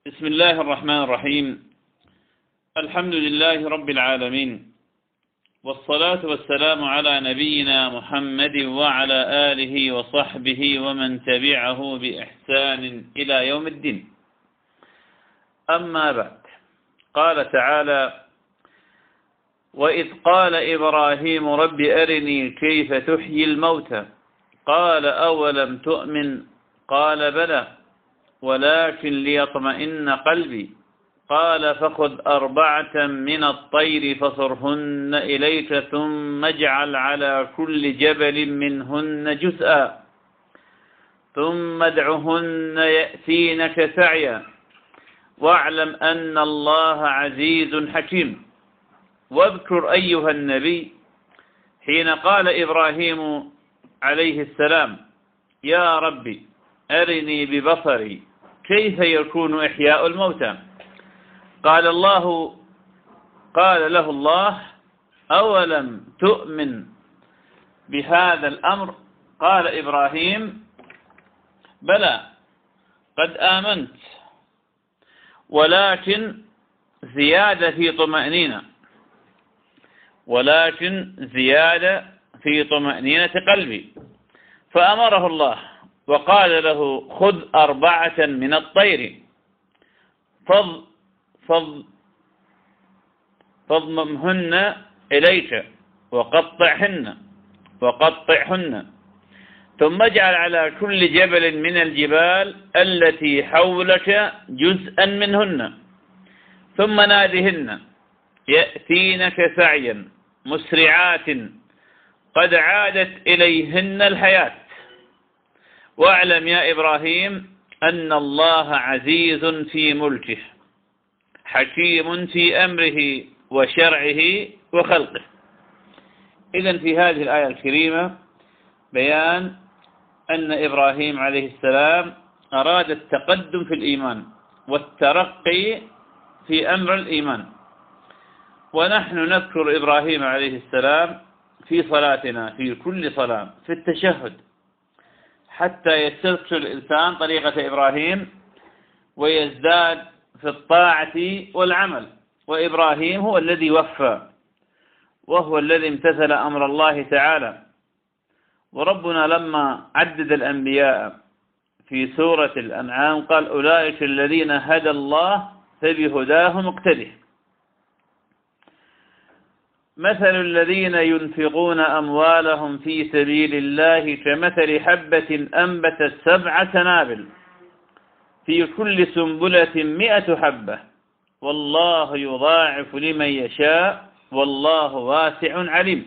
بسم الله الرحمن الرحيم. الحمد لله رب العالمين، والصلاة والسلام على نبينا محمد وعلى آله وصحبه ومن تبعه بإحسان إلى يوم الدين. أما بعد، قال تعالى: وإذ قال إبراهيم رب أرني كيف تحيي الموتى قال أولم تؤمن قال بلى ولكن ليطمئن قلبي قال فخذ 4 من الطير فصرهن إليك ثم اجعل على كل جبل منهن جزءا ثم ادعهن يأتينك سعيا واعلم أن الله عزيز حكيم. واذكر أيها النبي حين قال إبراهيم عليه السلام: يا ربي أرني ببصري كيف يكون إحياء الموتى قال له الله: أولم تؤمن بهذا الأمر قال إبراهيم: بلى قد آمنت ولكن زيادة في طمأنينة قلبي. فأمره الله وقال له: خذ 4 من الطير فاضممهن إليك وقطعهن ثم اجعل على كل جبل من الجبال التي حولك جزءا منهن ثم نادهن يأتينك سعيا مسرعات قد عادت إليهن الحياة واعلم يا إبراهيم أن الله عزيز في ملكه حكيم في أمره وشرعه وخلقه. إذن في هذه الآية الكريمة بيان أن إبراهيم عليه السلام أراد التقدم في الإيمان والترقي في أمر الإيمان، ونحن نذكر إبراهيم عليه السلام في صلاتنا في كل صلاة في التشهد حتى يستذكر الإنسان طريقة إبراهيم ويزداد في الطاعة والعمل. وإبراهيم هو الذي وفى وهو الذي امتثل أمر الله تعالى. وربنا لما عدد الأنبياء في سورة الأنعام قال: أولئك الذين هدى الله فبهداه مقتده. مثل الذين ينفقون أموالهم في سبيل الله كمثل حبة أنبتت 7 سنابل في كل سنبلة 100 حبة والله يضاعف لمن يشاء والله واسع عليم.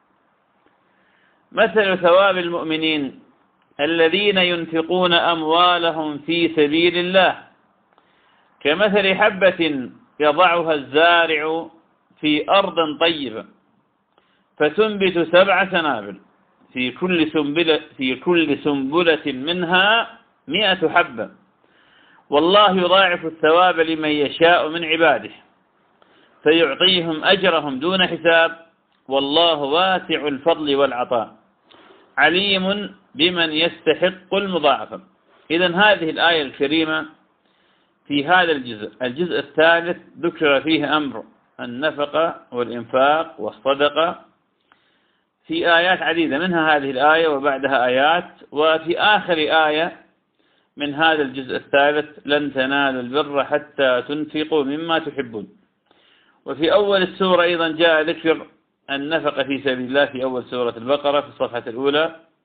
مثل ثواب المؤمنين الذين ينفقون أموالهم في سبيل الله كمثل حبة يضعها الزارع في أرض طيبة فتنبت 7 سنابل في كل سنبلة منها 100 حبة والله يضاعف الثواب لمن يشاء من عباده فيعطيهم أجرهم دون حساب والله واسع الفضل والعطاء عليم بمن يستحق المضاعفة. إذن هذه الآية الكريمة في هذا الجزء الثالث ذكر فيه أمر النفقة والإنفاق والصدقة في آيات عديدة، منها هذه الآية وبعدها آيات. وفي آخر آية من هذا الجزء الثالث: لن تنالوا البر حتى تنفقوا مما تحبون. وفي أول السورة أيضا جاء ذكر النفقة في سبيل الله في أول سورة البقرة في الصفحة الأولى،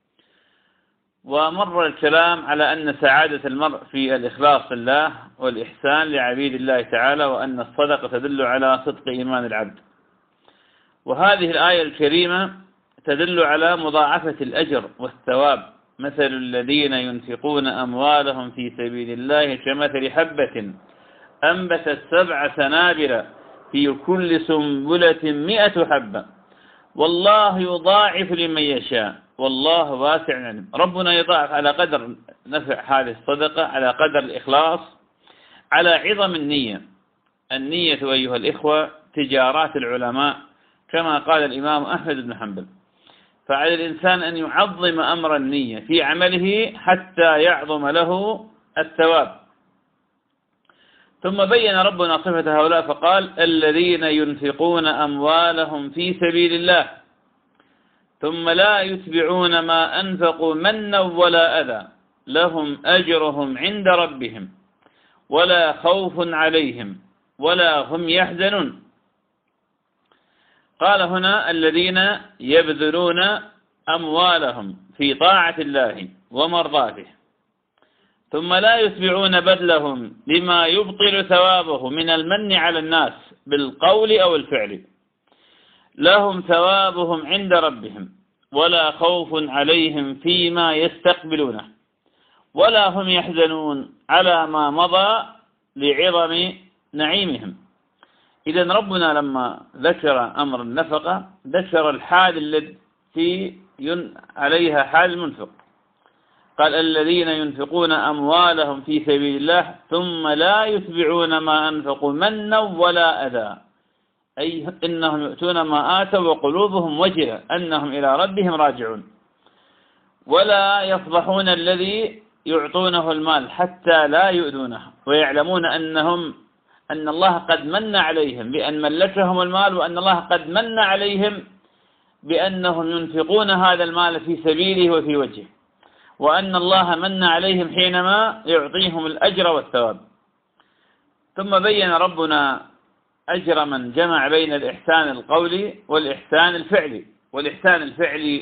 ومر الكلام على أن سعادة المرء في الإخلاص لله والإحسان لعبيد الله تعالى، وأن الصدقة تدل على صدق إيمان العبد. وهذه الآية الكريمة تدل على مضاعفة الأجر والثواب. مثل الذين ينفقون أموالهم في سبيل الله كمثل حبة أنبتت 7 سنابل في كل سنبلة 100 حبة والله يضاعف لمن يشاء والله واسع عليم. ربنا يضاعف على قدر نفع هذه الصدقة، على قدر الإخلاص، على عظم النية. النية أيها الإخوة تجارات العلماء كما قال الإمام أحمد بن حنبل. فعلى الإنسان أن يعظم أمر النية في عمله حتى يعظم له الثواب. ثم بين ربنا صفة هؤلاء فقال الذين ينفقون أموالهم في سبيل الله ثم لا يتبعون ما أنفقوا منا ولا أذى لهم أجرهم عند ربهم ولا خوف عليهم ولا هم يحزنون. قال هنا الذين يبذلون أموالهم في طاعة الله ومرضاته ثم لا يتبعون بذلهم بما يبطل ثوابه من المن على الناس بالقول أو الفعل لهم ثوابهم عند ربهم ولا خوف عليهم فيما يستقبلونه ولا هم يحزنون على ما مضى لعظم نعيمهم. إذن ربنا لما ذكر أمر النفقة ذكر الحال التي عليها حال المنفق، قال الذين ينفقون أموالهم في سبيل الله ثم لا يتبعون ما أنفقوا منا ولا أذى، أي إنهم يؤتون ما آتوا وقلوبهم وجلة أنهم إلى ربهم راجعون، ولا يفضحون الذي يعطونه المال حتى لا يؤذونه، ويعلمون أن الله قد من عليهم بأن ملكهم المال، وأن الله قد من عليهم بأنهم ينفقون هذا المال في سبيله وفي وجهه، وأن الله من عليهم حينما يعطيهم الأجر والثواب. ثم بين ربنا أجر من جمع بين الإحسان القولي والإحسان الفعلي، والإحسان الفعلي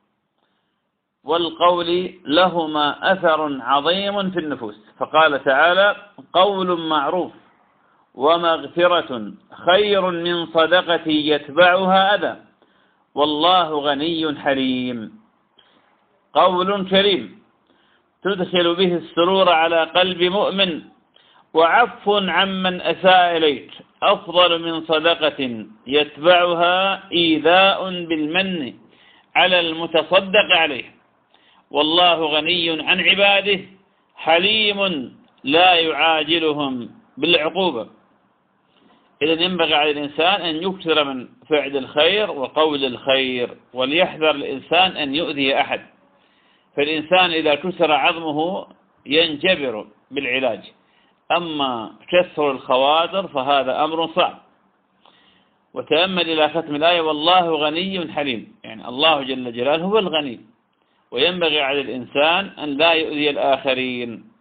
والقول لهما أثر عظيم في النفوس، فقال تعالى قول معروف ومغفرة خير من صدقة يتبعها أذى والله غني حليم. قول كريم تدخل به السرور على قلب مؤمن وعفو عمن أساء إليك أفضل من صدقة يتبعها إيذاء بالمن على المتصدق عليه والله غني عن عباده حليم لا يعاجلهم بالعقوبة. إذن ينبغي على الإنسان أن يكثر من فعل الخير وقول الخير، وليحذر الإنسان أن يؤذي أحد، فالإنسان إذا كسر عظمه ينجبر بالعلاج، أما كسر الخواطر فهذا أمر صعب. وتأمل إلى ختم الآية والله غني حليم، يعني الله جل جلاله هو الغني، وينبغي على الإنسان أن لا يؤذي الآخرين.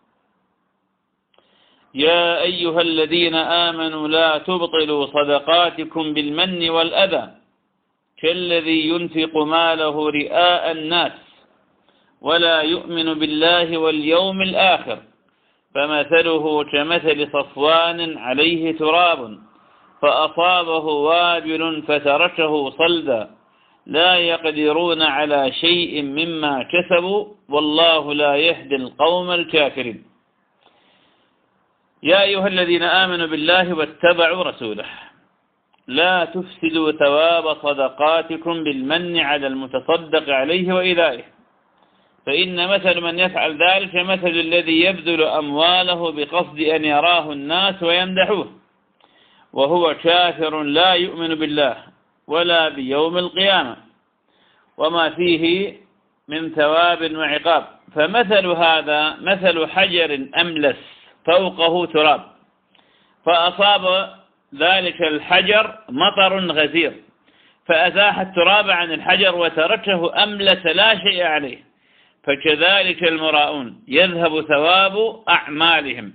يا أيها الذين آمنوا لا تبطلوا صدقاتكم بالمن والأذى كالذي ينفق ماله رئاء الناس ولا يؤمن بالله واليوم الآخر فمثله كمثل صفوان عليه تراب فأصابه وابل فتركه صلدا لا يقدرون على شيء مما كسبوا والله لا يهدي القوم الكافرين. يا أيها الذين آمنوا بالله واتبعوا رسوله لا تفسدوا ثواب صدقاتكم بالمن على المتصدق عليه وإيذائه فإن مثل من يفعل ذلك مثل الذي يبذل أمواله بقصد أن يراه الناس ويمدحوه وهو كافر لا يؤمن بالله ولا بيوم القيامة وما فيه من ثواب وعقاب. فمثل هذا مثل حجر أملس فوقه تراب فأصاب ذلك الحجر مطر غزير فأزاح التراب عن الحجر وتركه أملس لا شيء عليه فكذلك المراؤون يذهب ثواب أعمالهم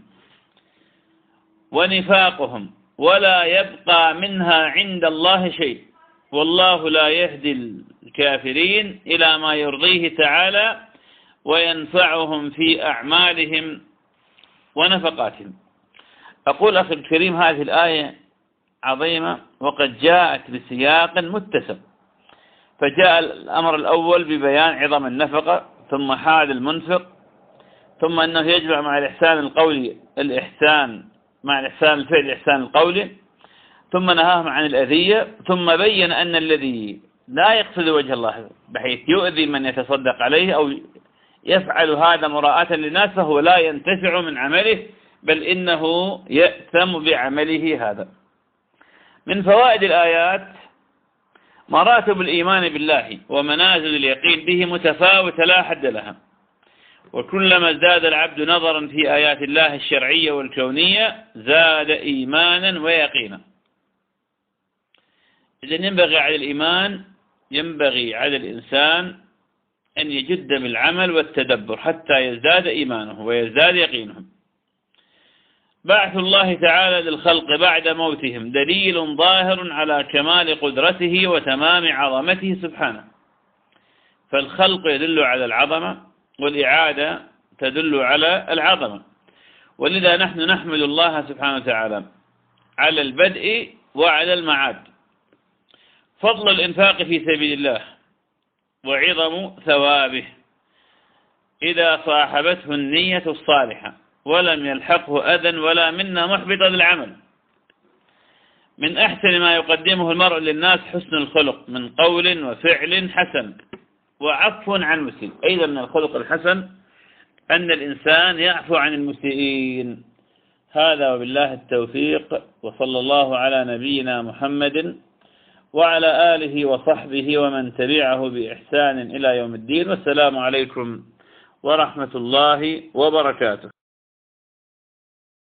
ونفاقهم ولا يبقى منها عند الله شيء والله لا يهدي الكافرين إلى ما يرضيه تعالى وينفعهم في أعمالهم ونفقاتهم. أقول أخي الكريم هذه الآية عظيمة وقد جاءت بسياق متسم، فجاء الأمر الأول ببيان عظم النفقة ثم حال المنفق ثم أنه يجمع مع الإحسان القولي الإحسان مع الإحسان الفعلي الإحسان القولي ثم نهاهم عن الأذية ثم بين أن الذي لا يقصد وجه الله بحيث يؤذي من يتصدق عليه أو يفعل هذا مراءة للناس فهو لا ينتفع من عمله بل إنه يأثم بعمله هذا. من فوائد الآيات مراتب الإيمان بالله ومنازل اليقين به متفاوتة لا حد لها، وكلما ازداد العبد نظرا في آيات الله الشرعية والكونية زاد إيمانا ويقينا. إذن ينبغي على الإنسان أن يجد بالعمل والتدبر حتى يزداد إيمانه ويزداد يقينه. بعث الله تعالى للخلق بعد موتهم دليل ظاهر على كمال قدرته وتمام عظمته سبحانه. فالخلق يدل على العظمة والإعادة تدل على العظمة، ولذا نحن نحمد الله سبحانه وتعالى على البدء وعلى المعاد. فضل الإنفاق في سبيل الله وعظم ثوابه إذا صاحبته النية الصالحة ولم يلحقه أذى ولا منا محبط للعمل. من أحسن ما يقدمه المرء للناس حسن الخلق من قول وفعل حسن وعفو عن مسيء. أيضا من الخلق الحسن أن الإنسان يعفو عن المسيئين. هذا وبالله التوفيق، وصلى الله على نبينا محمد وعلى آله وصحبه ومن تبعه بإحسان إلى يوم الدين، والسلام عليكم ورحمة الله وبركاته.